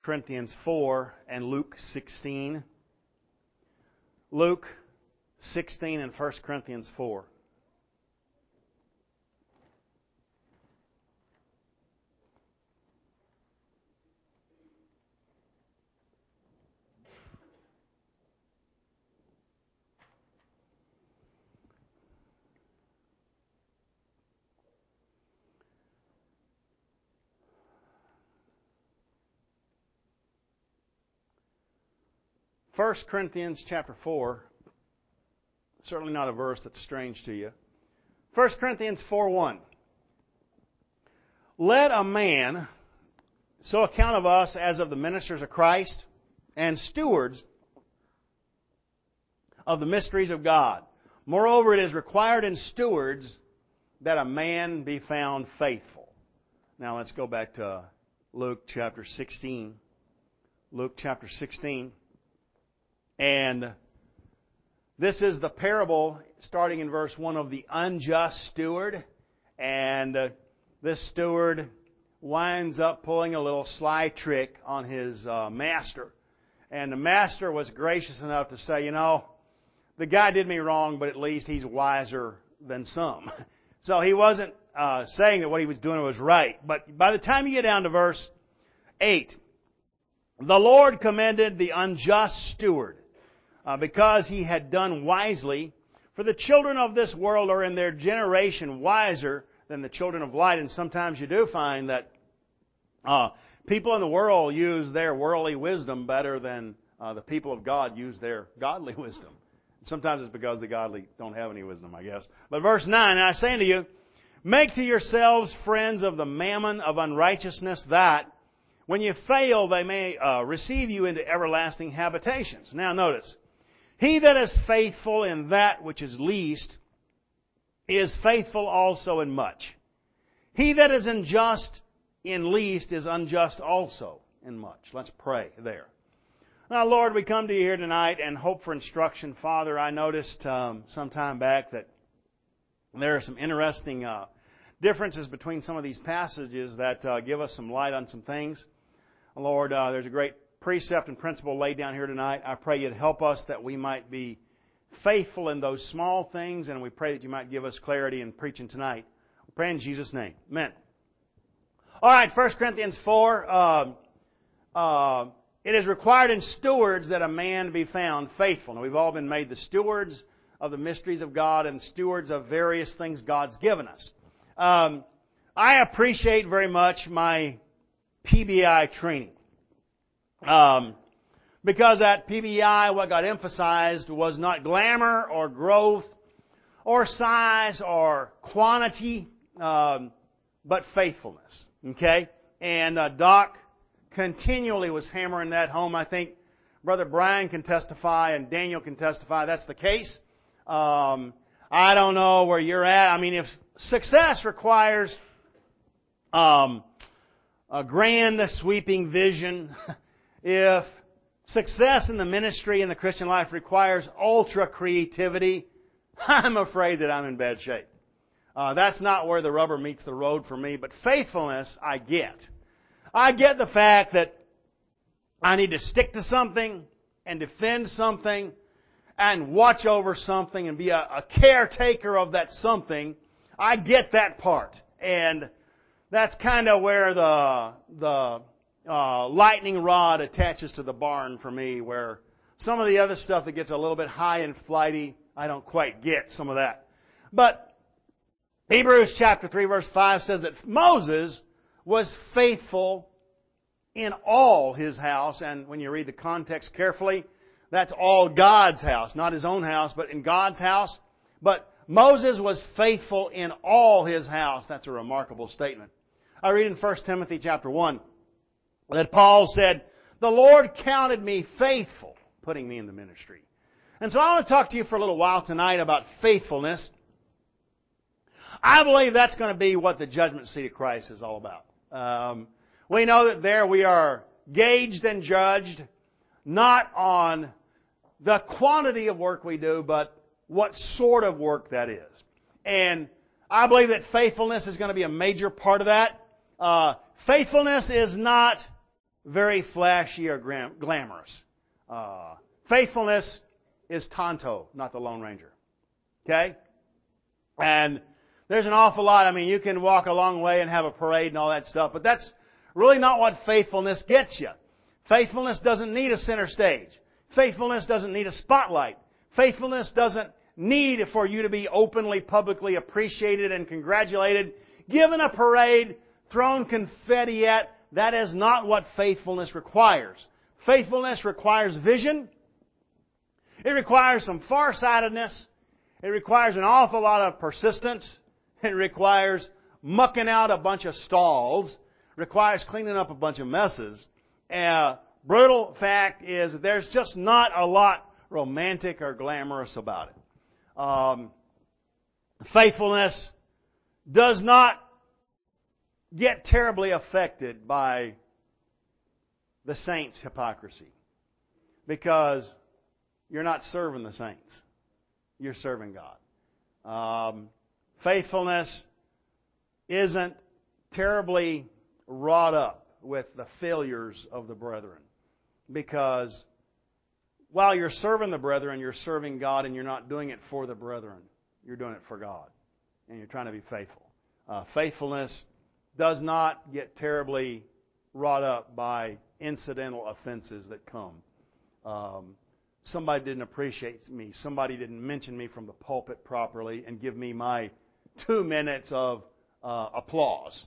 Corinthians 4 and Luke 16. Luke 16 and 1 Corinthians 4. First Corinthians chapter 4, certainly not a verse that's strange to you. 1 Corinthians 4:1. Let a man so account of us as of the ministers of Christ and stewards of the mysteries of God. Moreover, it is required in stewards that a man be found faithful. Now let's go back to Luke chapter 16. Luke chapter 16. And this is the parable, starting in verse 1, of the unjust steward. And this steward winds up pulling a little sly trick on his master. And the master was gracious enough to say, you know, the guy did me wrong, but at least he's wiser than some. So he wasn't saying that what he was doing was right. But by the time you get down to verse 8, the Lord commended the unjust steward, because he had done wisely. For the children of this world are in their generation wiser than the children of light. And sometimes you do find that people in the world use their worldly wisdom better than the people of God use their godly wisdom. Sometimes it's because the godly don't have any wisdom, I guess. But verse 9, and I say unto you, make to yourselves friends of the mammon of unrighteousness, that when you fail they may receive you into everlasting habitations. Now notice, he that is faithful in that which is least is faithful also in much. He that is unjust in least is unjust also in much. Let's pray there. Now, Lord, we come to you here tonight and hope for instruction. Father, I noticed some time back that there are some interesting differences between some of these passages that give us some light on some things. Lord, there's a great precept and principle laid down here tonight. I pray you'd help us that we might be faithful in those small things, and we pray that you might give us clarity in preaching tonight. We pray in Jesus' name. Amen. All right, 1 Corinthians 4. It is required in stewards that a man be found faithful. Now, we've all been made the stewards of the mysteries of God and stewards of various things God's given us. I appreciate very much my PBI training. Because at PBI, what got emphasized was not glamour or growth or size or quantity, but faithfulness. Okay? And Doc continually was hammering that home. I think Brother Brian can testify and Daniel can testify that's the case. I don't know where you're at. I mean, if success requires a grand sweeping vision, if success in the ministry and the Christian life requires ultra creativity, I'm afraid that I'm in bad shape. That's not where the rubber meets the road for me, but faithfulness I get. I get the fact that I need to stick to something and defend something and watch over something and be a caretaker of that something. I get that part. And that's kind of where the lightning rod attaches to the barn for me, where some of the other stuff that gets a little bit high and flighty, I don't quite get some of that. But Hebrews chapter 3 verse 5 says that Moses was faithful in all his house. And when you read the context carefully, that's all God's house. Not his own house, but in God's house. But Moses was faithful in all his house. That's a remarkable statement. I read in 1 Timothy chapter 1 that Paul said, the Lord counted me faithful, putting me in the ministry. And so I want to talk to you for a little while tonight about faithfulness. I believe that's going to be what the judgment seat of Christ is all about. We know that there we are gauged and judged not on the quantity of work we do, but what sort of work that is. And I believe that faithfulness is going to be a major part of that. Faithfulness is not very flashy or glamorous. Faithfulness is Tonto, not the Lone Ranger. Okay? And there's an awful lot. I mean, you can walk a long way and have a parade and all that stuff, but that's really not what faithfulness gets you. Faithfulness doesn't need a center stage. Faithfulness doesn't need a spotlight. Faithfulness doesn't need for you to be openly, publicly appreciated and congratulated, given a parade, thrown confetti at. That is not what faithfulness requires. Faithfulness requires vision. It requires some farsightedness. It requires an awful lot of persistence. It requires mucking out a bunch of stalls. It requires cleaning up a bunch of messes. Brutal fact is that there's just not a lot romantic or glamorous about it. Faithfulness does not get terribly affected by the saints' hypocrisy, because you're not serving the saints. You're serving God. Faithfulness isn't terribly wrought up with the failures of the brethren, because while you're serving the brethren, you're serving God, and you're not doing it for the brethren. You're doing it for God, and you're trying to be faithful. Faithfulness does not get terribly wrought up by incidental offenses that come. Somebody didn't appreciate me. Somebody didn't mention me from the pulpit properly and give me my 2 minutes of applause.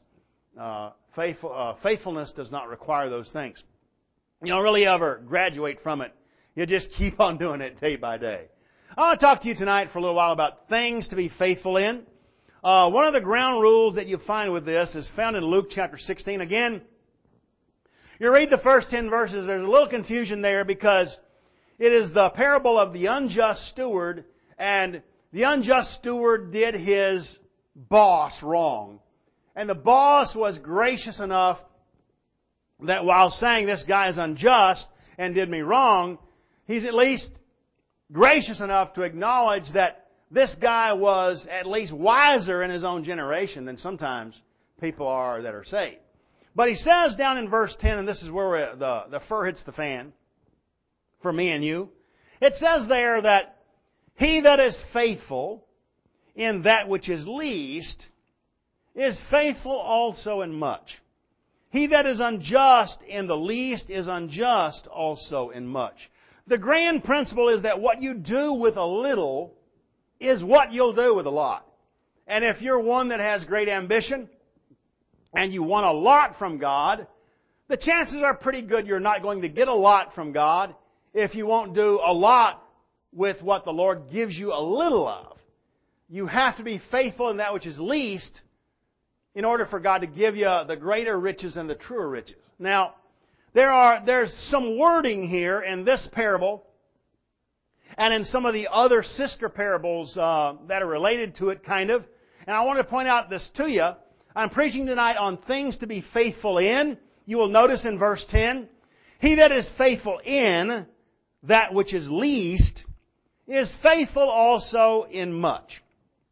Faithfulness does not require those things. You don't really ever graduate from it. You just keep on doing it day by day. I want to talk to you tonight for a little while about things to be faithful in. One of the ground rules that you find with this is found in Luke chapter 16. Again, you read the first 10 verses, there's a little confusion there because it is the parable of the unjust steward, and the unjust steward did his boss wrong. And the boss was gracious enough that while saying this guy is unjust and did me wrong, he's at least gracious enough to acknowledge that this guy was at least wiser in his own generation than sometimes people are that are saved. But he says down in verse 10, and this is where the fur hits the fan for me and you. It says there that he that is faithful in that which is least is faithful also in much. He that is unjust in the least is unjust also in much. The grand principle is that what you do with a little is what you'll do with a lot. And if you're one that has great ambition and you want a lot from God, the chances are pretty good you're not going to get a lot from God if you won't do a lot with what the Lord gives you a little of. You have to be faithful in that which is least in order for God to give you the greater riches and the truer riches. Now, there's some wording here in this parable and in some of the other sister parables that are related to it, kind of. And I want to point out this to you. I'm preaching tonight on things to be faithful in. You will notice in verse 10, he that is faithful in that which is least is faithful also in much.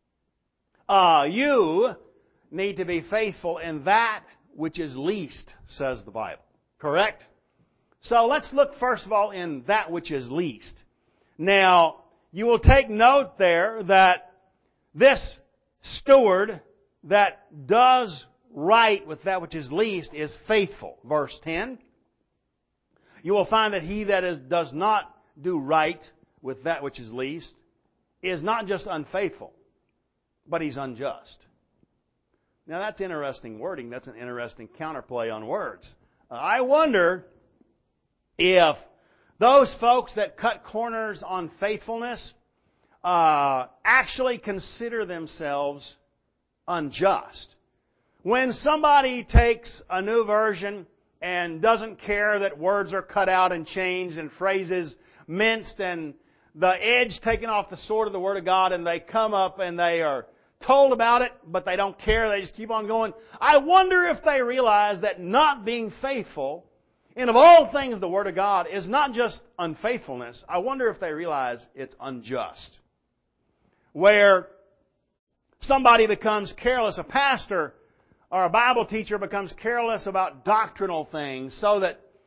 You need to be faithful in that which is least, says the Bible. Correct? So let's look first of all in that which is least. Now, you will take note there that this steward that does right with that which is least is faithful. Verse 10. You will find that he that does not do right with that which is least is not just unfaithful, but he's unjust. Now that's interesting wording. That's an interesting counterplay on words. I wonder if those folks that cut corners on faithfulness actually consider themselves unjust. When somebody takes a new version and doesn't care that words are cut out and changed and phrases minced and the edge taken off the sword of the Word of God, and they come up and they are told about it, but they don't care. They just keep on going. I wonder if they realize that not being faithful, and of all things the Word of God, is not just unfaithfulness. I wonder if they realize it's unjust. Where somebody becomes careless, a pastor or a Bible teacher becomes careless about doctrinal things, so that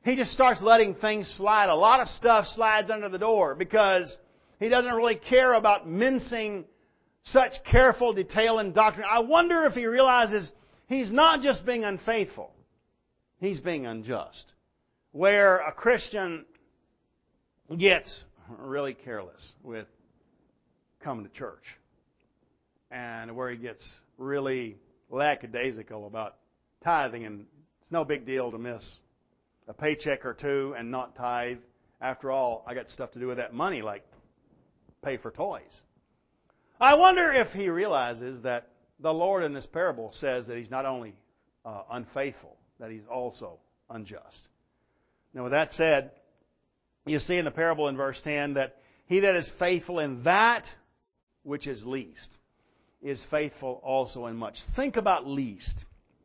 he just starts letting things slide. A lot of stuff slides under the door because he doesn't really care about mincing such careful detail in doctrine. I wonder if he realizes he's not just being unfaithful. He's being unjust. Where a Christian gets really careless with coming to church. And where he gets really lackadaisical about tithing. And it's no big deal to miss a paycheck or two and not tithe. After all, I got stuff to do with that money, like pay for toys. I wonder if he realizes that the Lord in this parable says that He's not only unfaithful, that He's also unjust. Now, with that said, you see in the parable in verse 10 that he that is faithful in that which is least is faithful also in much. Think about least.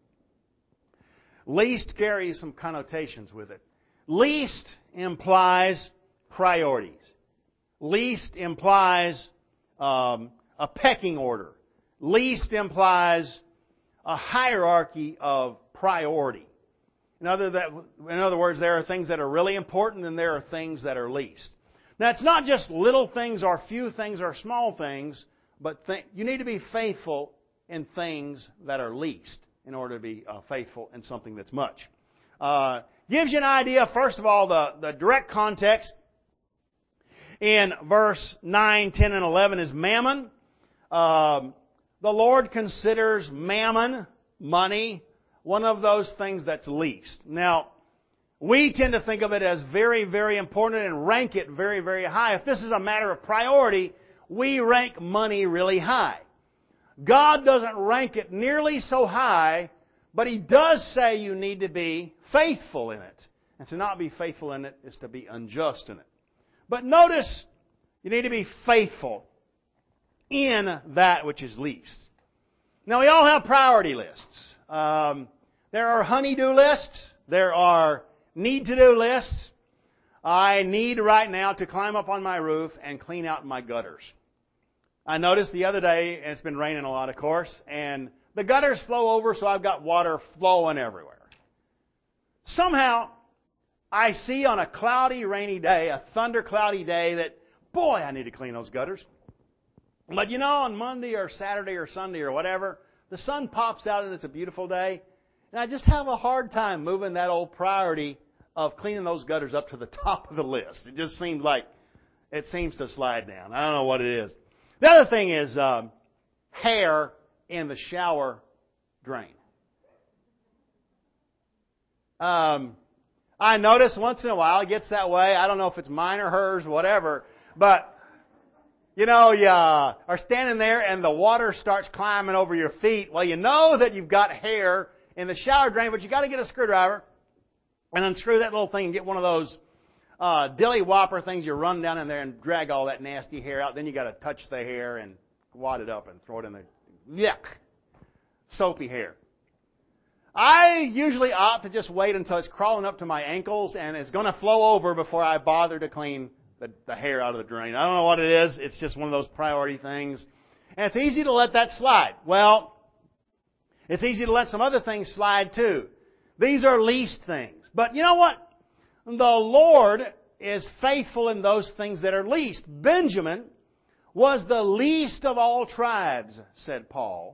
Least carries some connotations with it. Least implies priorities. Least implies a pecking order. Least implies a hierarchy of priority. In other words, there are things that are really important and there are things that are least. Now, it's not just little things or few things or small things, but you need to be faithful in things that are least in order to be faithful in something that's much. Gives you an idea, first of all, the direct context. In verse 9, 10, and 11 is mammon. The Lord considers mammon, money, one of those things that's least. Now, we tend to think of it as very, very important and rank it very, very high. If this is a matter of priority, we rank money really high. God doesn't rank it nearly so high, but He does say you need to be faithful in it. And to not be faithful in it is to be unjust in it. But notice, you need to be faithful in that which is least. Now, we all have priority lists. There are honey-do lists. There are need-to-do lists. I need right now to climb up on my roof and clean out my gutters. I noticed the other day, and it's been raining a lot, of course, and the gutters flow over, so I've got water flowing everywhere. Somehow, I see on a cloudy, rainy day, a thundercloudy day, that, boy, I need to clean those gutters. But you know, on Monday or Saturday or Sunday or whatever, the sun pops out and it's a beautiful day, and I just have a hard time moving that old priority of cleaning those gutters up to the top of the list. It just seems like it seems to slide down. I don't know what it is. The other thing is hair in the shower drain. I notice once in a while it gets that way. I don't know if it's mine or hers, whatever. But, you know, you are standing there and the water starts climbing over your feet. Well, you know that you've got hair in the shower drain, but you got to get a screwdriver and unscrew that little thing and get one of those dilly whopper things. You run down in there and drag all that nasty hair out. Then you got to touch the hair and wad it up and throw it in there. Yuck. Soapy hair. I usually opt to just wait until it's crawling up to my ankles and it's going to flow over before I bother to clean the hair out of the drain. I don't know what it is. It's just one of those priority things. And it's easy to let that slide. Well, it's easy to let some other things slide too. These are least things. But you know what? The Lord is faithful in those things that are least. Benjamin was the least of all tribes, said Saul.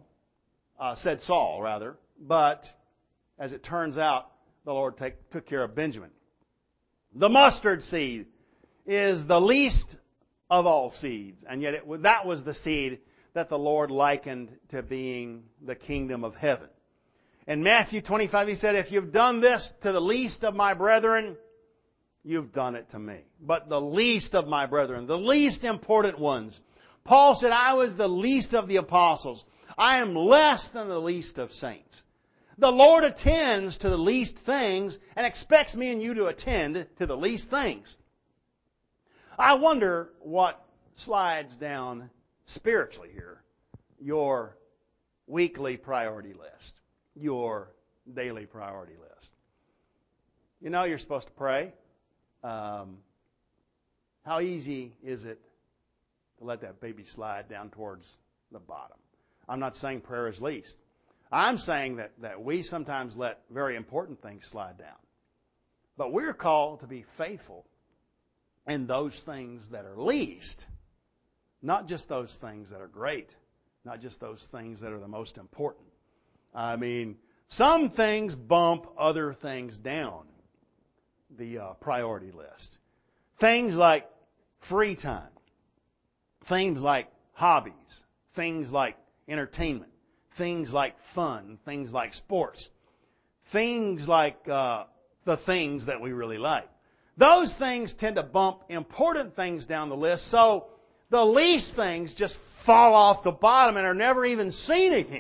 But as it turns out, the Lord took care of Benjamin. The mustard seed is the least of all seeds, and yet that was the seed that the Lord likened to being the kingdom of heaven. In Matthew 25, He said, if you've done this to the least of my brethren, you've done it to me. But the least of my brethren, the least important ones. Paul said, I was the least of the apostles. I am less than the least of saints. The Lord attends to the least things and expects me and you to attend to the least things. I wonder what slides down spiritually here. Your weekly priority list. Your daily priority list. You know you're supposed to pray. How easy is it to let that baby slide down towards the bottom? I'm not saying prayer is least. I'm saying that we sometimes let very important things slide down. But we're called to be faithful in those things that are least. Not just those things that are great. Not just those things that are the most important. I mean, some things bump other things down the priority list. Things like free time. Things like hobbies. Things like entertainment. Things like fun. Things like sports. Things like the things that we really like. Those things tend to bump important things down the list, so the least things just fall off the bottom and are never even seen again.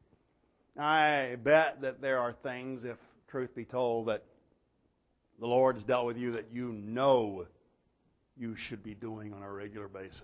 I bet that there are things, if truth be told, that the Lord's dealt with you that you know you should be doing on a regular basis.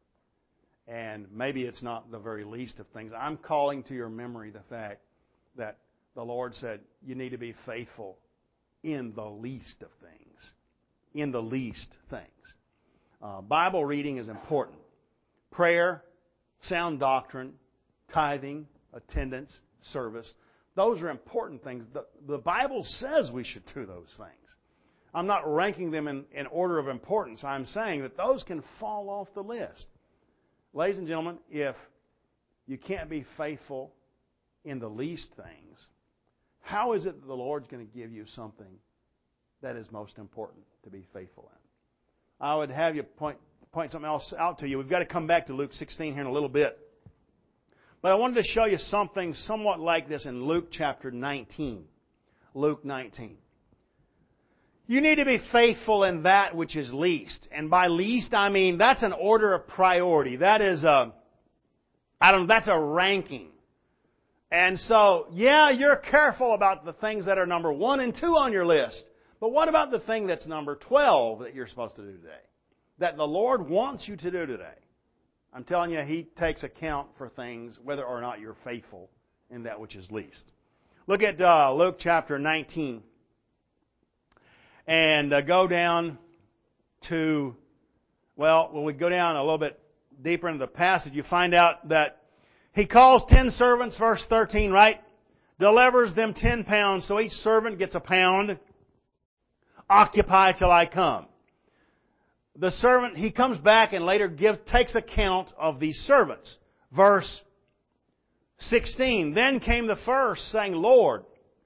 And maybe it's not the very least of things. I'm calling to your memory the fact that the Lord said you need to be faithful in the least of things. In the least things. Bible reading is important. Prayer, sound doctrine, tithing, attendance, service. Those are important things. The Bible says we should do those things. I'm not ranking them in order of importance. I'm saying that those can fall off the list. Ladies and gentlemen, if you can't be faithful in the least things, how is it that the Lord's going to give you something that is most important to be faithful in? I would have you point something else out to you. We've got to come back to Luke 16 here in a little bit. But I wanted to show you something somewhat like this in Luke chapter 19. Luke 19. You need to be faithful in that which is least. And by least, I mean that's an order of priority. That is that's a ranking. And so, yeah, you're careful about the things that are number 1 and 2 on your list. But what about the thing that's number 12 that you're supposed to do today? That the Lord wants you to do today? I'm telling you, He takes account for things, whether or not you're faithful in that which is least. Look at Luke chapter 19. And go down to, when we go down a little bit deeper into the passage, you find out that He calls 10 servants, verse 13, right? Delivers them 10 pounds, so each servant gets a pound. Occupy till I come. The servant, he comes back and later takes account of these servants. Verse 16, Then came the first, saying, Lord,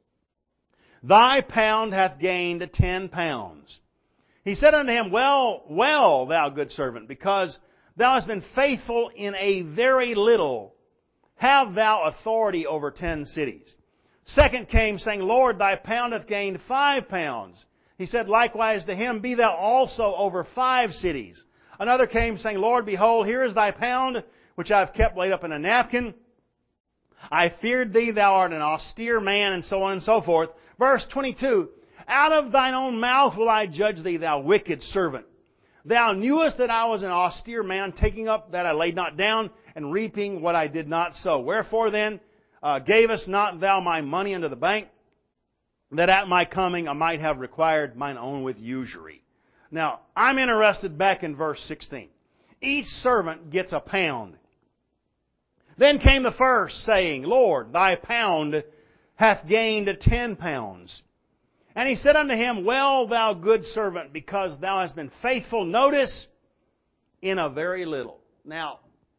thy pound hath gained 10 pounds. He said unto him, Well, thou good servant, because thou hast been faithful in a very little, have thou authority over 10 cities. Second came, saying, Lord, thy pound hath gained 5 pounds. He said likewise to him, Be thou also over 5 cities. Another came, saying, Lord, behold, here is thy pound, which I have kept laid up in a napkin. I feared thee, thou art an austere man, and so on and so forth. Verse 22, Out of thine own mouth will I judge thee, thou wicked servant. Thou knewest that I was an austere man, taking up that I laid not down, and reaping what I did not sow. Wherefore then gavest not thou my money unto the bank, that at my coming I might have required mine own with usury? Now, I'm interested back in verse 16. Each servant gets a pound. Then came the first, saying, Lord, thy pound hath gained 10 pounds. And he said unto him, Well, thou good servant, because thou hast been faithful, notice, in a very little. Now,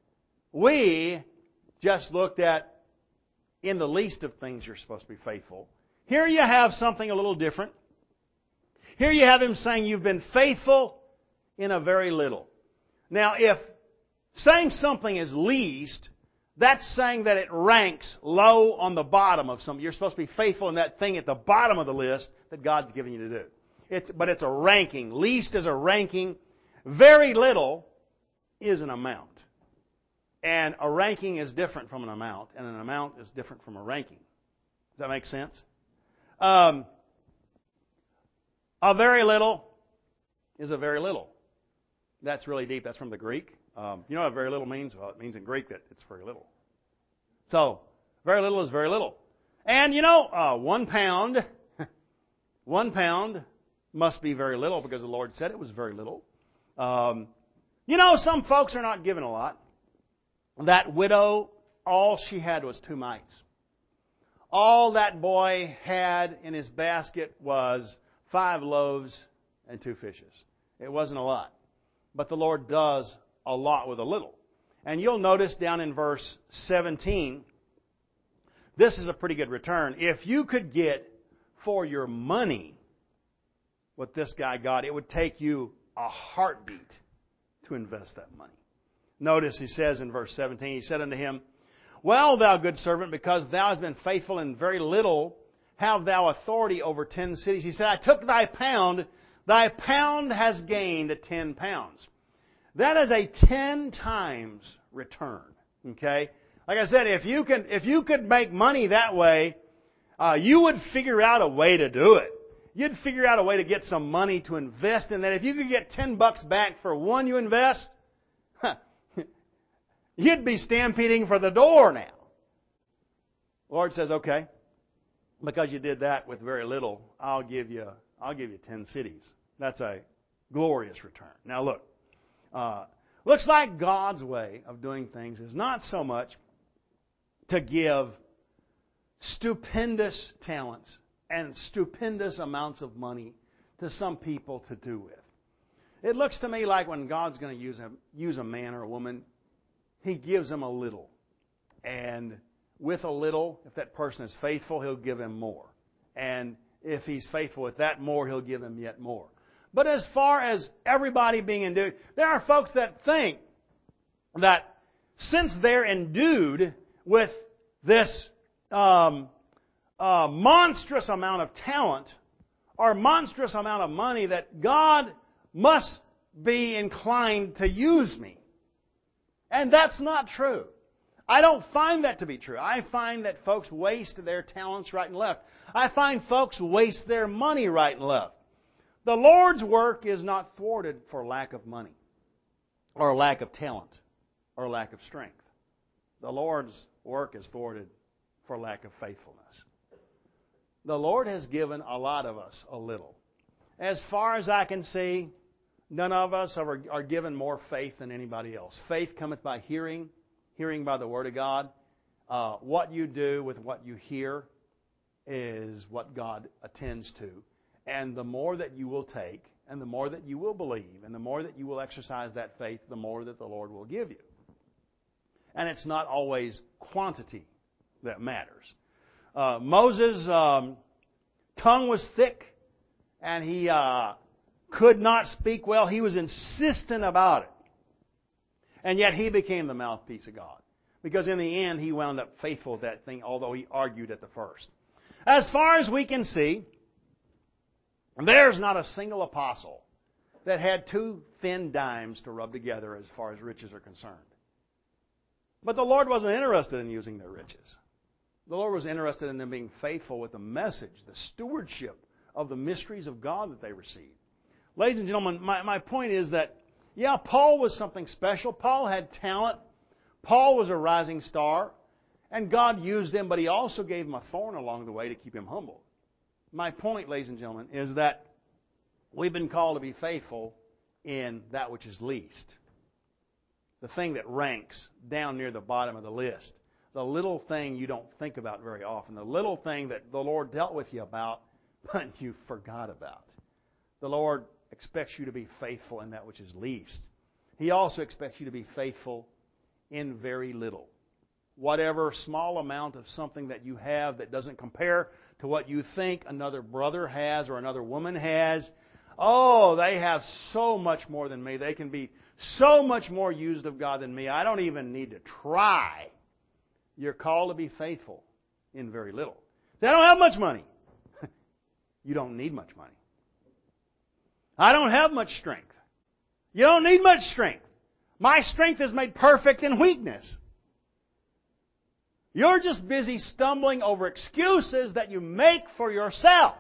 we just looked at in the least of things you're supposed to be faithful. Here you have something a little different. Here you have him saying you've been faithful in a very little. Now, if saying something is least, that's saying that it ranks low on the bottom of something. You're supposed to be faithful in that thing at the bottom of the list that God's given you to do. But it's a ranking. Least is a ranking. Very little is an amount. And a ranking is different from an amount, and an amount is different from a ranking. Does that make sense? A very little is a very little. That's really deep. That's from the Greek. You know what very little means? Well, it means in Greek that it's very little. So, very little is very little. And 1 pound, 1 pound must be very little because the Lord said it was very little. Some folks are not given a lot. That widow, all she had was 2 mites. All that boy had in his basket was 5 loaves and 2 fishes. It wasn't a lot. But the Lord does a lot with a little. And you'll notice down in verse 17, this is a pretty good return. If you could get for your money what this guy got, it would take you a heartbeat to invest that money. Notice he says in verse 17, he said unto him, Well, thou good servant, because thou hast been faithful in very little, have thou authority over 10 cities. He said, I took thy pound has gained 10 pounds. That is a 10 times return. Okay? Like I said, if you could make money that way, you would figure out a way to do it. You'd figure out a way to get some money to invest in that. If you could get $10 back for one you invest, you'd be stampeding for the door now. The Lord says, okay, because you did that with very little, I'll give you 10 cities. That's a glorious return. Now look, looks like God's way of doing things is not so much to give stupendous talents and stupendous amounts of money to some people to do with. It looks to me like when God's going to use a man or a woman, He gives them a little. And with a little, if that person is faithful, He'll give him more. And if he's faithful with that more, He'll give him yet more. But as far as everybody being endued, there are folks that think that since they're endued with this monstrous amount of talent or monstrous amount of money, that God must be inclined to use me. And that's not true. I don't find that to be true. I find that folks waste their talents right and left. I find folks waste their money right and left. The Lord's work is not thwarted for lack of money or lack of talent or lack of strength. The Lord's work is thwarted for lack of faithfulness. The Lord has given a lot of us a little. As far as I can see, none of us are given more faith than anybody else. Faith cometh by hearing, hearing by the Word of God. What you do with what you hear is what God attends to. And the more that you will take, and the more that you will believe, and the more that you will exercise that faith, the more that the Lord will give you. And it's not always quantity that matters. Moses' tongue was thick, and he could not speak well. He was insistent about it. And yet he became the mouthpiece of God. Because in the end, he wound up faithful with that thing, although he argued at the first. As far as we can see, there's not a single apostle that had 2 thin dimes to rub together as far as riches are concerned. But the Lord wasn't interested in using their riches. The Lord was interested in them being faithful with the message, the stewardship of the mysteries of God that they received. Ladies and gentlemen, my point is that, yeah, Paul was something special. Paul had talent. Paul was a rising star. And God used him, but He also gave him a thorn along the way to keep him humble. My point, ladies and gentlemen, is that we've been called to be faithful in that which is least. The thing that ranks down near the bottom of the list. The little thing you don't think about very often. The little thing that the Lord dealt with you about, but you forgot about. The Lord expects you to be faithful in that which is least. He also expects you to be faithful in very little. Whatever small amount of something that you have that doesn't compare to what you think another brother has or another woman has. Oh, they have so much more than me. They can be so much more used of God than me. I don't even need to try. You're called to be faithful in very little. Say, I don't have much money. You don't need much money. I don't have much strength. You don't need much strength. My strength is made perfect in weakness. You're just busy stumbling over excuses that you make for yourself.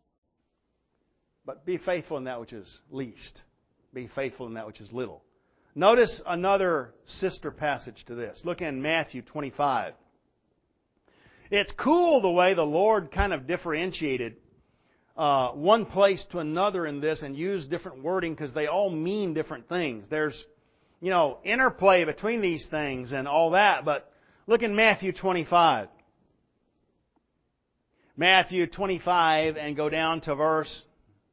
But be faithful in that which is least. Be faithful in that which is little. Notice another sister passage to this. Look in Matthew 25. It's cool the way the Lord kind of differentiated one place to another in this and used different wording because they all mean different things. There's, interplay between these things and all that, but look in Matthew 25. Matthew 25 and go down to verse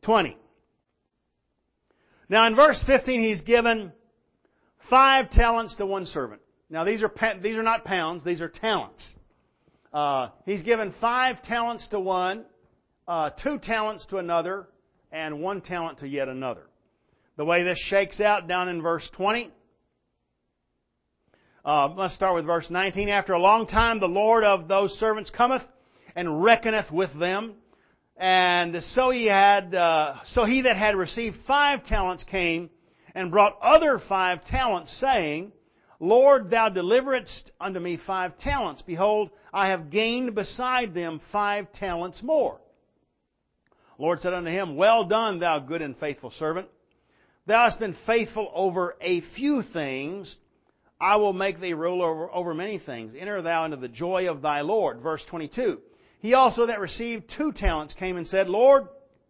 20. Now in verse 15, he's given 5 talents to one servant. Now these are not pounds, these are talents. He's given 5 talents to one, 2 talents to another, and 1 talent to yet another. The way this shakes out down in verse 20. Let's start with verse 19. After a long time, the Lord of those servants cometh and reckoneth with them. And so he that had received 5 talents came and brought other 5 talents, saying, Lord, thou deliveredst unto me 5 talents. Behold, I have gained beside them 5 talents more. The Lord said unto him, Well done, thou good and faithful servant. Thou hast been faithful over a few things. I will make thee ruler over many things. Enter thou into the joy of thy Lord. Verse 22. He also that received 2 talents came and said, Lord,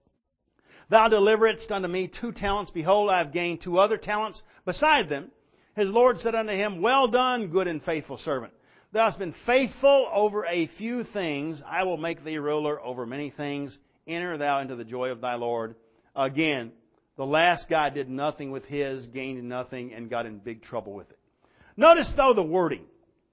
thou deliveredst unto me 2 talents. Behold, I have gained 2 other talents beside them. His Lord said unto him, Well done, good and faithful servant. Thou hast been faithful over a few things. I will make thee ruler over many things. Enter thou into the joy of thy Lord. Again, the last guy did nothing with his, gained nothing, and got in big trouble with it. Notice, though, the wording.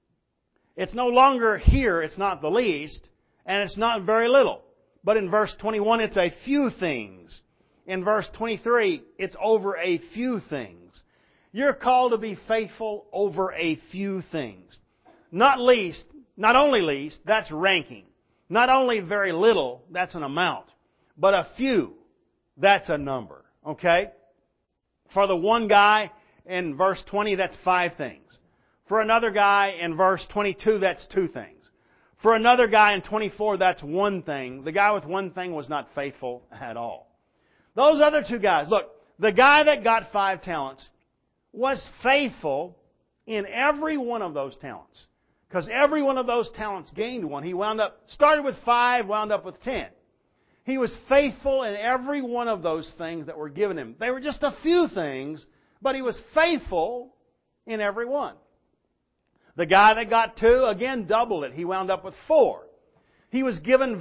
It's no longer here, it's not the least, and it's not very little. But in verse 21, it's a few things. In verse 23, it's over a few things. You're called to be faithful over a few things. Not least, not only least, that's ranking. Not only very little, that's an amount. But a few, that's a number. Okay? For the one guy in verse 20, that's 5 things. For another guy in verse 22, that's 2 things. For another guy in 24, that's 1 thing. The guy with 1 thing was not faithful at all. Those other 2 guys, look, the guy that got 5 talents was faithful in every one of those talents. Because every one of those talents gained 1. He started with 5, wound up with 10. He was faithful in every one of those things that were given him. They were just a few things, but he was faithful in every one. The guy that got 2, again, doubled it. He wound up with 4. He was given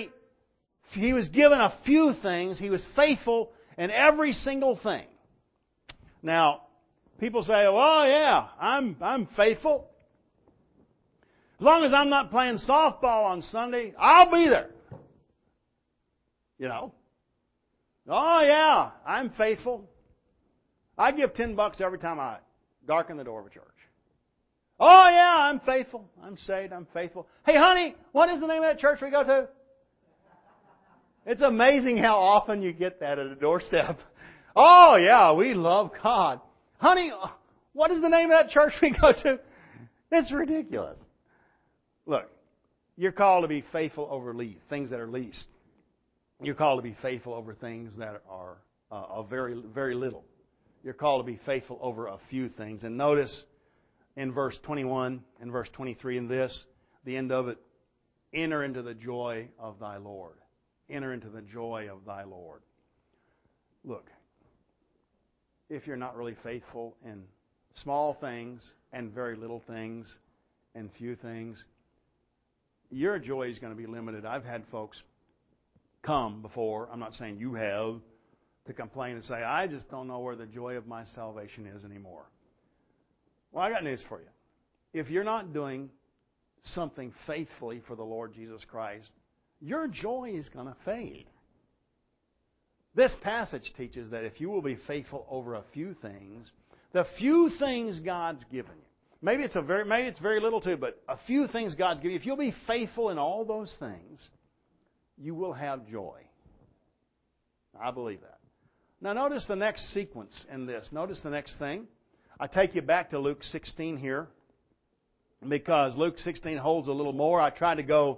a few things. He was faithful in every single thing. Now, people say, "Oh yeah, I'm faithful. As long as I'm not playing softball on Sunday, I'll be there." You know. "Oh yeah, I'm faithful. I give $10 every time I darken the door of a church." "Oh yeah, I'm faithful. I'm saved. I'm faithful. Hey honey, what is the name of that church we go to?" It's amazing how often you get that at a doorstep. "Oh yeah, we love God. Honey, what is the name of that church we go to?" It's ridiculous. Look, you're called to be faithful over things that are least. You're called to be faithful over things that are very, very little. You're called to be faithful over a few things. And notice in verse 21 and verse 23 in this, the end of it, enter into the joy of thy Lord. Enter into the joy of thy Lord. Look, if you're not really faithful in small things and very little things and few things, your joy is going to be limited. I've had folks come before, I'm not saying you have, to complain and say, "I just don't know where the joy of my salvation is anymore." Well, I got news for you. If you're not doing something faithfully for the Lord Jesus Christ, your joy is going to fade. This passage teaches that if you will be faithful over a few things, the few things God's given you, maybe it's very little too, but a few things God's given you, if you'll be faithful in all those things, you will have joy. I believe that. Now notice the next sequence in this. Notice the next thing. I take you back to Luke 16 here, because Luke 16 holds a little more. I tried to go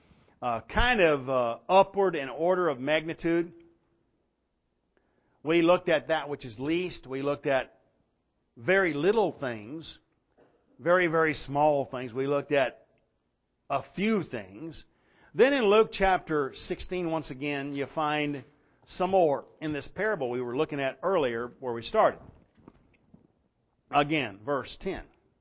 upward in order of magnitude. We looked at that which is least. We looked at very little things, very, very small things. We looked at a few things. Then in Luke chapter 16, once again, you find some more in this parable we were looking at earlier where we started. Again, verse 10.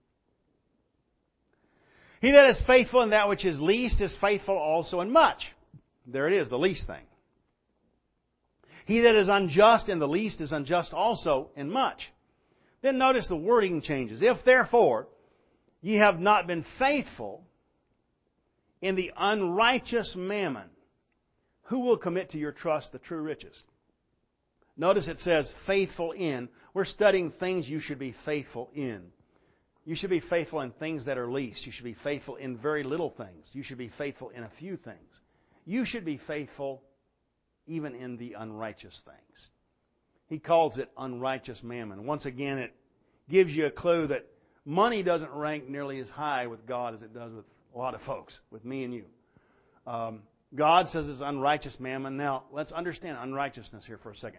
He that is faithful in that which is least is faithful also in much. There it is, the least thing. He that is unjust in the least is unjust also in much. Then notice the wording changes. If therefore ye have not been faithful in the unrighteous mammon, who will commit to your trust the true riches? Notice it says faithful in. We're studying things you should be faithful in. You should be faithful in things that are least. You should be faithful in very little things. You should be faithful in a few things. You should be faithful even in the unrighteous things. He calls it unrighteous mammon. Once again, it gives you a clue that money doesn't rank nearly as high with God as it does with a lot of folks, with me and you. God says it's unrighteous mammon. Now, let's understand unrighteousness here for a second.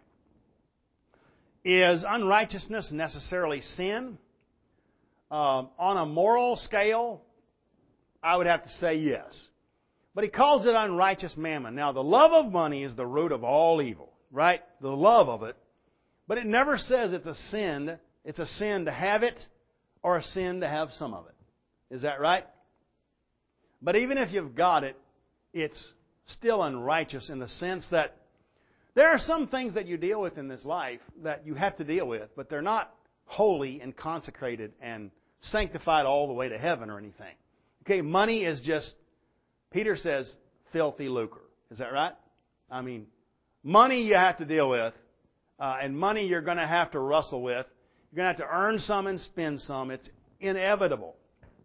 Is unrighteousness necessarily sin? On a moral scale, I would have to say yes. But he calls it unrighteous mammon. Now, the love of money is the root of all evil, right? The love of it. But it never says it's a sin. It's a sin to have it or a sin to have some of it. Is that right? But even if you've got it, it's still unrighteous in the sense that there are some things that you deal with in this life that you have to deal with, but they're not holy and consecrated and sanctified all the way to heaven or anything. Okay, money is just, Peter says, filthy lucre. Is that right? I mean, money you have to deal with, and money you're going to have to wrestle with. You're going to have to earn some and spend some. It's inevitable.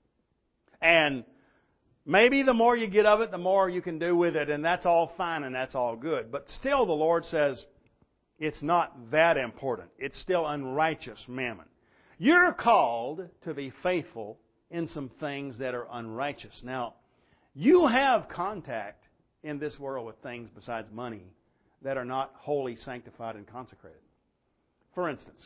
And maybe the more you get of it, the more you can do with it, and that's all fine and that's all good. But still, the Lord says it's not that important. It's still unrighteous mammon. You're called to be faithful in some things that are unrighteous. Now, you have contact in this world with things besides money that are not wholly sanctified and consecrated. For instance,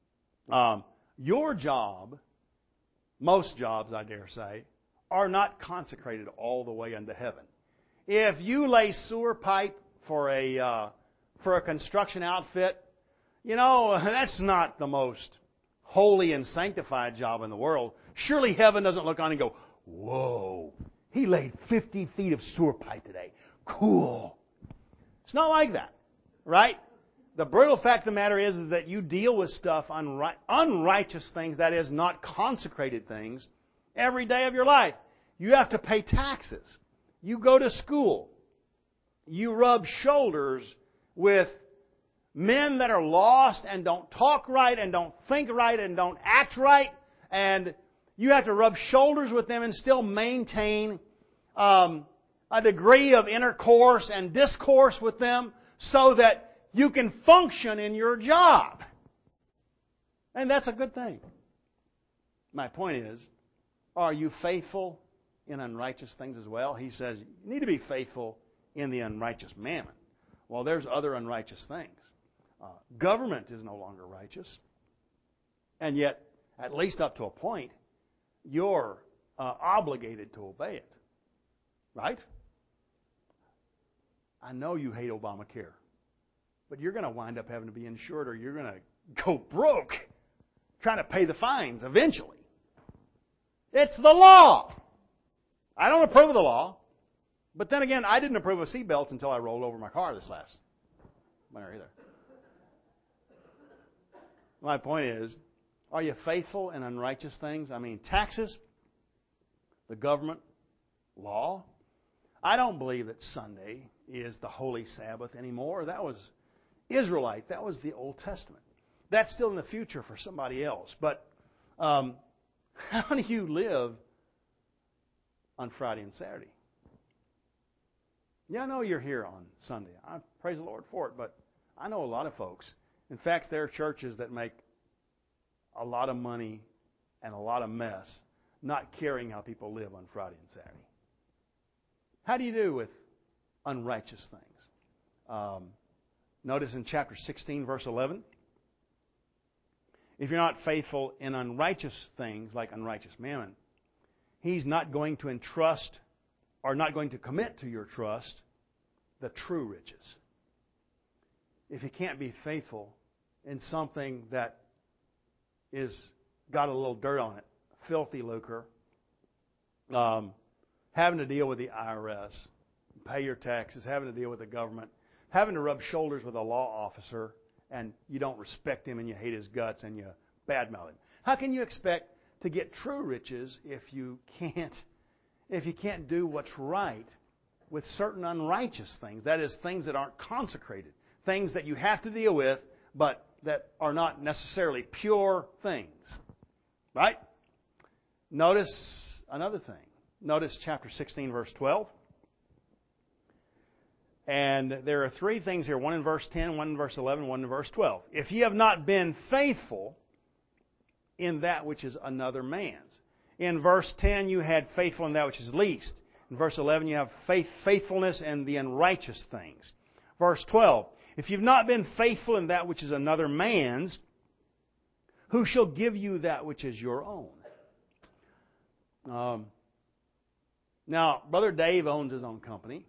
your job, most jobs, I dare say, are not consecrated all the way unto heaven. If you lay sewer pipe for a construction outfit, you know, that's not the most holy and sanctified job in the world. Surely heaven doesn't look on and go, whoa, he laid 50 feet of sewer pipe today. Cool. It's not like that, right? The brutal fact of the matter is that you deal with stuff, unrighteous things, that is, not consecrated things, every day of your life. You have to pay taxes. You go to school. You rub shoulders with men that are lost and don't talk right and don't think right and don't act right. And you have to rub shoulders with them and still maintain a degree of intercourse and discourse with them so that you can function in your job. And that's a good thing. My point is, are you faithful in unrighteous things as well? He says you need to be faithful in the unrighteous mammon. Well, there's other unrighteous things. Government is no longer righteous. And yet, at least up to a point, you're obligated to obey it. Right? I know you hate Obamacare. But you're going to wind up having to be insured or you're going to go broke trying to pay the fines eventually. It's the law. I don't approve of the law. But then again, I didn't approve of seatbelts until I rolled over my car this last winter either. My point is, are you faithful in unrighteous things? I mean, taxes, the government, law. I don't believe that Sunday is the holy Sabbath anymore. That was Israelite. That was the Old Testament. That's still in the future for somebody else. But how do you live on Friday and Saturday? Yeah, I know you're here on Sunday. I praise the Lord for it, but I know a lot of folks. In fact, there are churches that make a lot of money and a lot of mess not caring how people live on Friday and Saturday. How do you do with unrighteous things? Notice in chapter 16, verse 11, if you're not faithful in unrighteous things like unrighteous mammon, He's not going to entrust or not going to commit to your trust the true riches. If you can't be faithful in something that is got a little dirt on it, filthy lucre, having to deal with the IRS, pay your taxes, having to deal with the government, having to rub shoulders with a law officer and you don't respect him and you hate his guts and you badmouth him? How can you expect to get true riches if you can't do what's right with certain unrighteous things? That is, things that aren't consecrated, things that you have to deal with, but that are not necessarily pure things. Right? Notice another thing. Notice chapter 16, verse 12. And there are three things here, one in verse 10, one in verse 11, one in verse 12. If ye have not been faithful in that which is another man's. In verse 10, you had faithful in that which is least. In verse 11, you have faithfulness in the unrighteous things. Verse 12, if you've not been faithful in that which is another man's, who shall give you that which is your own? Now, Brother Dave owns his own company.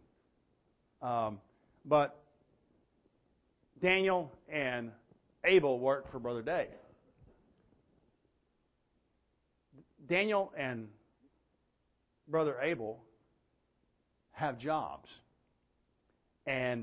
But Daniel and Abel work for Brother Dave. Daniel and Brother Abel have jobs. And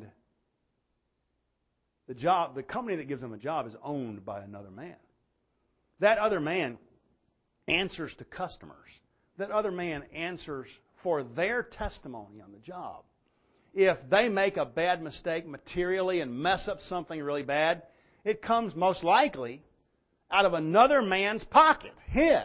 the company that gives them a job is owned by another man. That other man answers to customers. That other man answers for their testimony on the job. If they make a bad mistake materially and mess up something really bad, it comes most likely out of another man's pocket, his.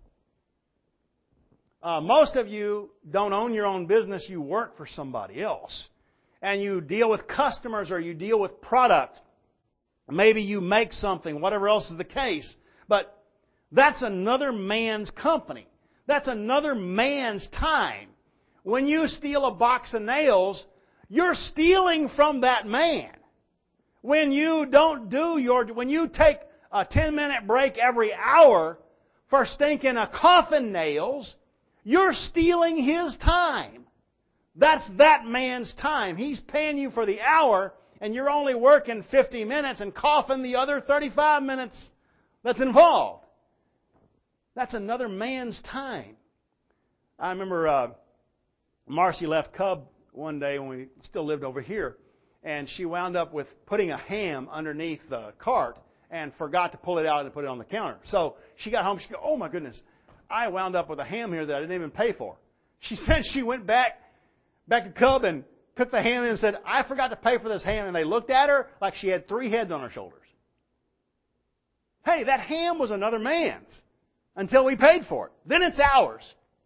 Most of you don't own your own business, you work for somebody else. And you deal with customers or you deal with product. Maybe you make something, whatever else is the case. But that's another man's company. That's another man's time. When you steal a box of nails, you're stealing from that man. When you when you take a 10-minute break every hour for stinking a coffin nails, you're stealing his time. That's that man's time. He's paying you for the hour, and you're only working 50 minutes and coughing the other 35 minutes that's involved. That's another man's time. I remember Marcy left Cub one day when we still lived over here, and she wound up with putting a ham underneath the cart and forgot to pull it out and put it on the counter. So she got home, she goes, oh my goodness, I wound up with a ham here that I didn't even pay for. She said she went back to Cub and took the ham in and said, I forgot to pay for this ham. And they looked at her like she had 3 heads on her shoulders. Hey, that ham was another man's until we paid for it. Then it's ours.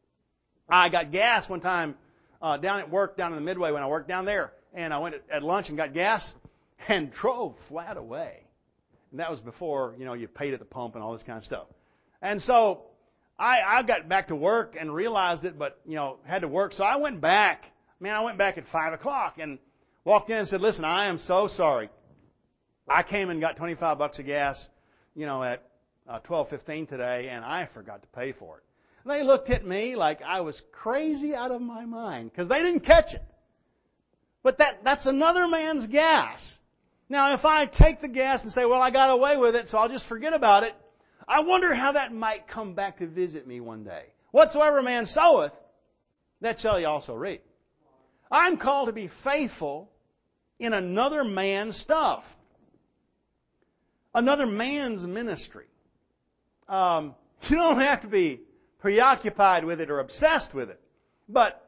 I got gas one time down at work, down in the Midway when I worked down there. And I went at lunch and got gas and drove flat away. And that was before, you paid at the pump and all this kind of stuff. And so I got back to work and realized it, but, had to work. So I went back. I went back at 5 o'clock and walked in and said, listen, I am so sorry. I came and got $25 of gas, at 12:15 today, and I forgot to pay for it. And they looked at me like I was crazy out of my mind because they didn't catch it. But that's another man's gas. Now, if I take the gas and say, well, I got away with it, so I'll just forget about it, I wonder how that might come back to visit me one day. Whatsoever a man soweth, that shall he also reap. I'm called to be faithful in another man's stuff. Another man's ministry. You don't have to be preoccupied with it or obsessed with it. But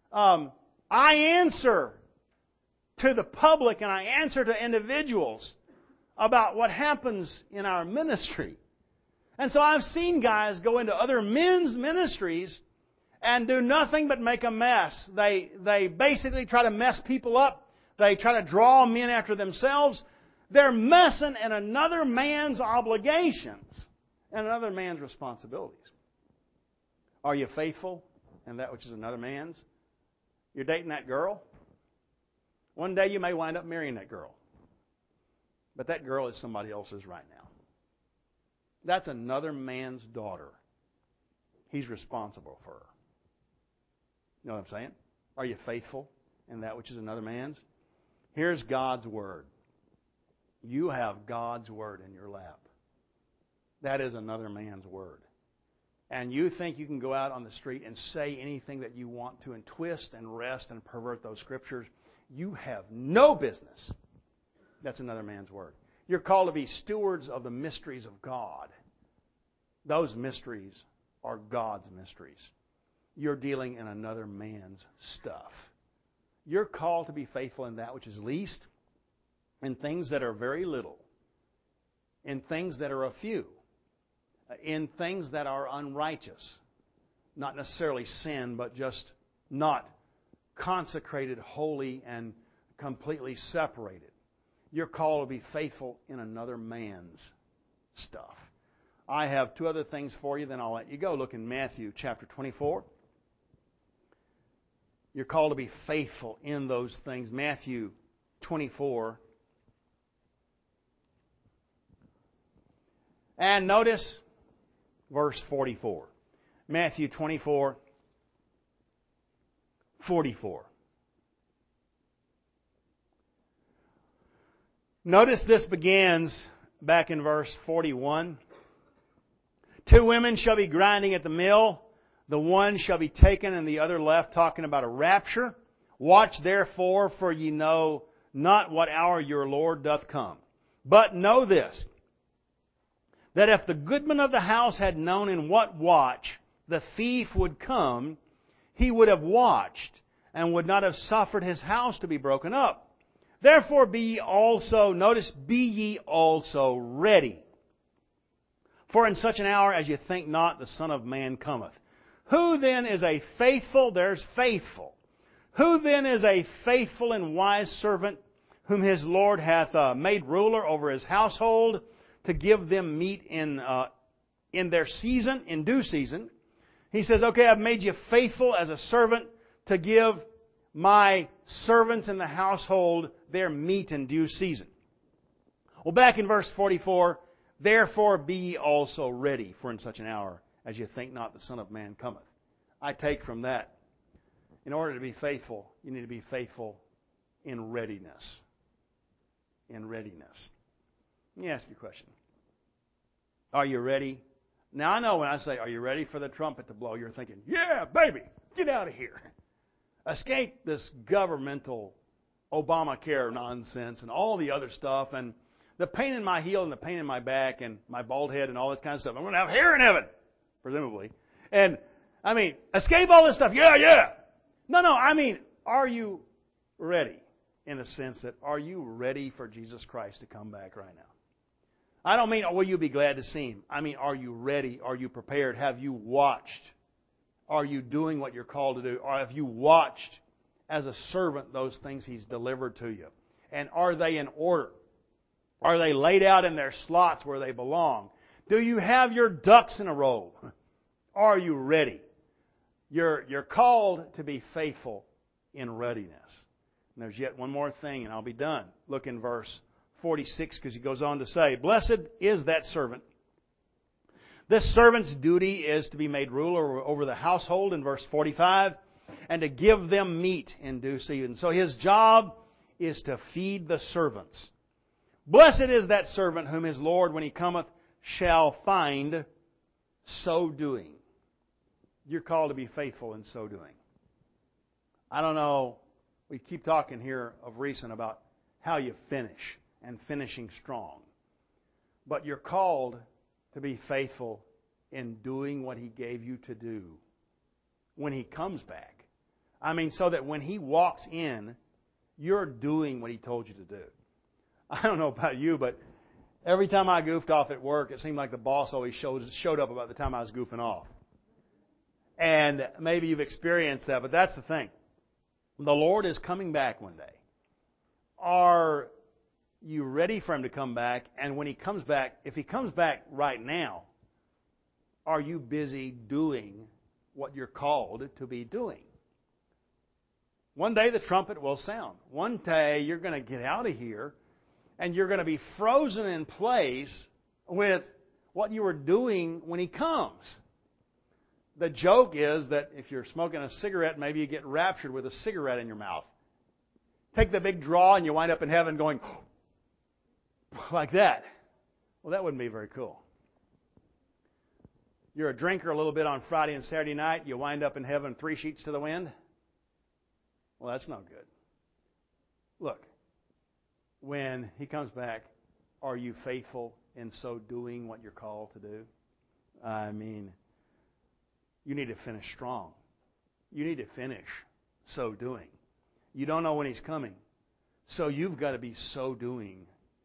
I answer to the public and I answer to individuals about what happens in our ministry. And so I've seen guys go into other men's ministries and do nothing but make a mess. They basically try to mess people up. They try to draw men after themselves. They're messing in another man's obligations and another man's responsibilities. Are you faithful in that which is another man's? You're dating that girl. One day you may wind up marrying that girl. But that girl is somebody else's right now. That's another man's daughter. He's responsible for her. You know what I'm saying? Are you faithful in that which is another man's? Here's God's Word. You have God's Word in your lap. That is another man's Word. And you think you can go out on the street and say anything that you want to and twist and wrest and pervert those Scriptures. You have no business. That's another man's word. You're called to be stewards of the mysteries of God. Those mysteries are God's mysteries. You're dealing in another man's stuff. You're called to be faithful in that which is least, in things that are very little, in things that are a few, in things that are unrighteous. Not necessarily sin, but just not consecrated, holy, and completely separated. You're called to be faithful in another man's stuff. I have two other things for you, then I'll let you go. Look in Matthew chapter 24. You're called to be faithful in those things. Matthew 24. And notice verse 44. Matthew 24, 44. Notice this begins back in verse 41. 2 women shall be grinding at the mill. The one shall be taken and the other left, talking about a rapture. Watch therefore, for ye know not what hour your Lord doth come. But know this, that if the goodman of the house had known in what watch the thief would come, he would have watched and would not have suffered his house to be broken up. Therefore be ye also, notice, be ye also ready. For in such an hour as ye think not, the Son of Man cometh. Who then is a faithful, there's faithful. Who then is a faithful and wise servant whom his Lord hath made ruler over his household to give them meat in their season, in due season? He says, okay, I've made you faithful as a servant to give my servants in the household their meat in due season. Well, back in verse 44, therefore be ye also ready, for in such an hour as you think not the Son of Man cometh. I take from that, in order to be faithful, you need to be faithful in readiness. In readiness. Let me ask you a question. Are you ready? Now, I know when I say, are you ready for the trumpet to blow, you're thinking, yeah, baby, get out of here. Escape this governmental Obamacare nonsense and all the other stuff and the pain in my heel and the pain in my back and my bald head and all this kind of stuff. I'm going to have hair in heaven, presumably. And, I mean, escape all this stuff. Yeah. No, I mean, are you ready? In the sense that, are you ready for Jesus Christ to come back right now? I don't mean, will you be glad to see Him? I mean, are you ready? Are you prepared? Have you watched? Are you doing what you're called to do? Or have you watched as a servant those things He's delivered to you? And are they in order? Are they laid out in their slots where they belong? Do you have your ducks in a row? Are you ready? You're called to be faithful in readiness. And there's yet one more thing, and I'll be done. Look in verse 46, because he goes on to say, blessed is that servant. This servant's duty is to be made ruler over the household in verse 45, and to give them meat in due season. So his job is to feed the servants. Blessed is that servant whom his Lord, when he cometh, shall find so doing. You're called to be faithful in so doing. I don't know, we keep talking here of recent about how you finish and finishing strong. But you're called to be faithful in doing what He gave you to do when He comes back. I mean, so that when He walks in, you're doing what He told you to do. I don't know about you, but every time I goofed off at work, it seemed like the boss always showed up about the time I was goofing off. And maybe you've experienced that, but that's the thing. The Lord is coming back one day. Are you ready for Him to come back? And when He comes back, if He comes back right now, are you busy doing what you're called to be doing? One day the trumpet will sound. One day you're going to get out of here and you're going to be frozen in place with what you were doing when He comes. The joke is that if you're smoking a cigarette, maybe you get raptured with a cigarette in your mouth. Take the big draw and you wind up in heaven going like that. Well, that wouldn't be very cool. You're a drinker a little bit on Friday and Saturday night. You wind up in heaven 3 sheets to the wind. Well, that's no good. Look, when He comes back, are you faithful in so doing what you're called to do? I mean, you need to finish strong. You need to finish so doing. You don't know when He's coming. So you've got to be so doing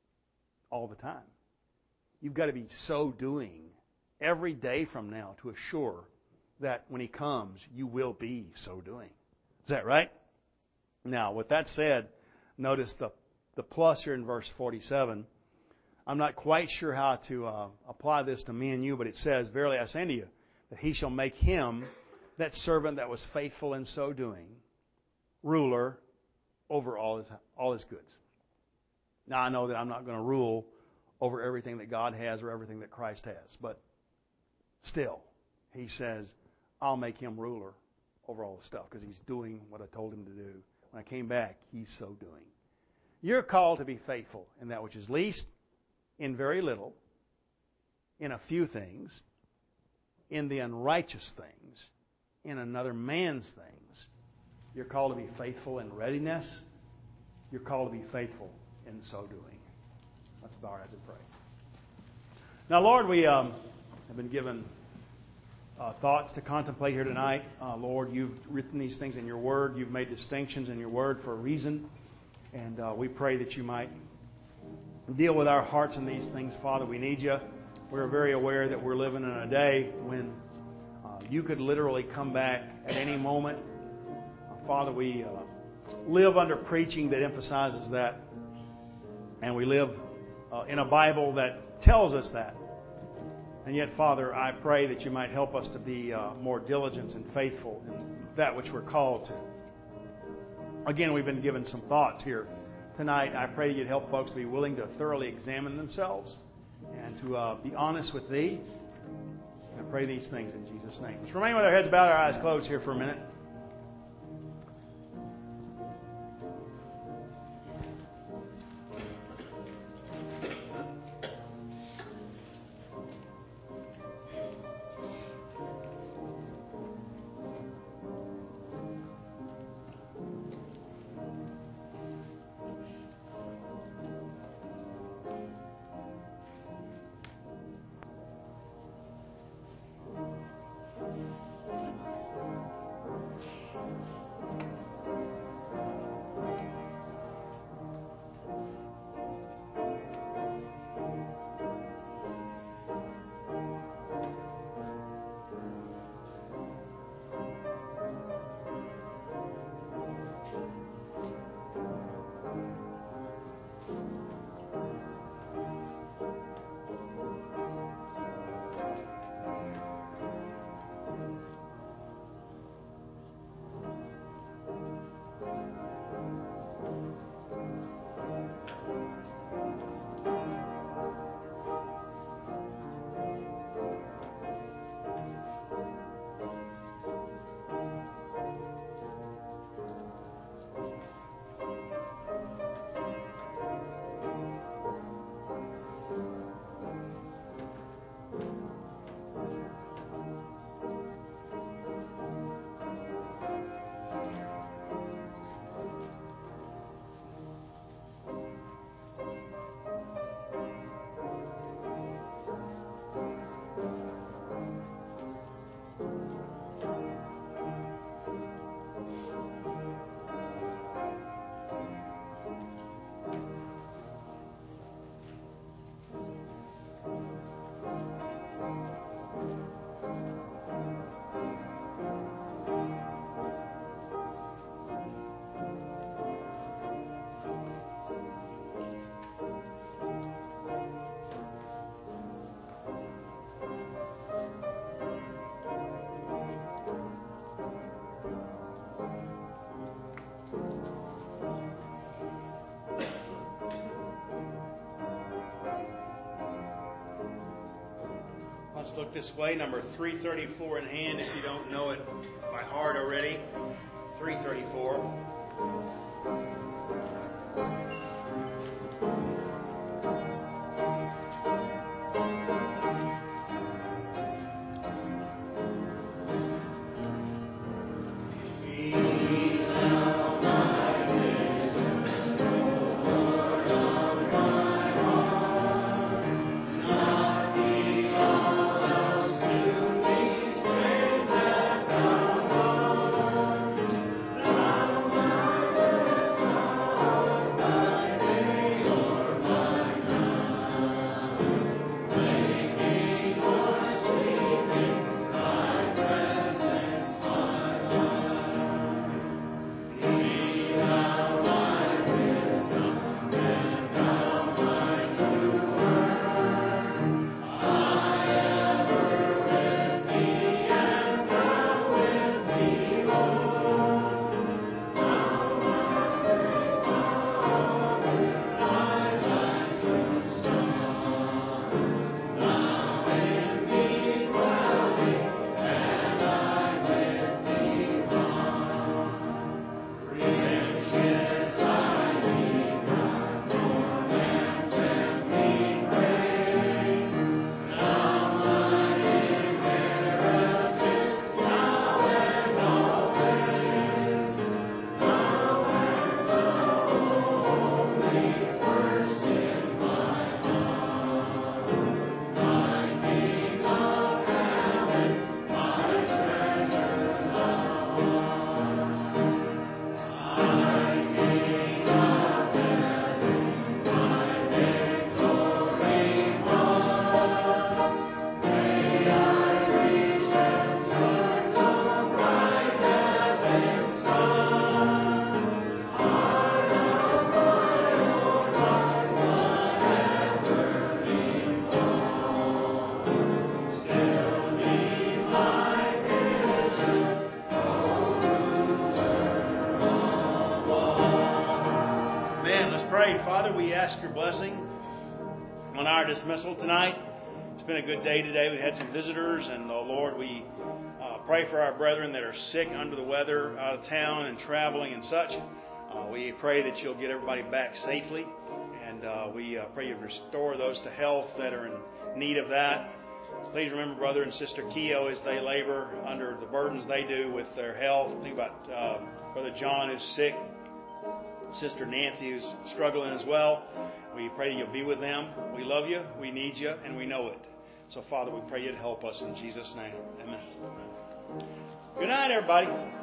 all the time. You've got to be so doing every day from now to assure that when He comes, you will be so doing. Is that right? Now, with that said, notice the plus here in verse 47. I'm not quite sure how to apply this to me and you, but it says, "Verily I say unto you, that He shall make him, that servant that was faithful in so doing, ruler over all his goods." Now, I know that I'm not going to rule over everything that God has or everything that Christ has, but still, He says, I'll make him ruler over all the stuff because he's doing what I told him to do. When I came back, he's so doing. You're called to be faithful in that which is least, in very little, in a few things, in the unrighteous things, in another man's things. You're called to be faithful in readiness. You're called to be faithful in so doing. Let's bow our heads and pray. Now, Lord, we have been given thoughts to contemplate here tonight. Lord, You've written these things in Your Word. You've made distinctions in Your Word for a reason. And we pray that You might deal with our hearts in these things. Father, we need You. We're very aware that we're living in a day when You could literally come back at any moment. Father, we live under preaching that emphasizes that. And we live in a Bible that tells us that. And yet, Father, I pray that You might help us to be more diligent and faithful in that which we're called to. Again, we've been given some thoughts here tonight. I pray You'd help folks be willing to thoroughly examine themselves and to be honest with Thee. I pray these things in Jesus' name. Let's remain with our heads bowed, our eyes closed here for a minute. Let's look this way. Number 334 in hand, if you don't know it by heart already. 334. we ask your blessing on our dismissal tonight. It's been a good day today. We had some visitors, and Lord, we pray for our brethren that are sick, under the weather, out of town, and traveling and such. We pray that you'll get everybody back safely, and we pray you restore those to health that are in need of that. Please remember Brother and Sister Keogh as they labor under the burdens they do with their health. Think about Brother John who's sick, Sister Nancy who's struggling as well. We pray you'll be with them. We love you, we need you, and we know it. So, Father, we pray you'd help us in Jesus' name. Amen. Good night, everybody.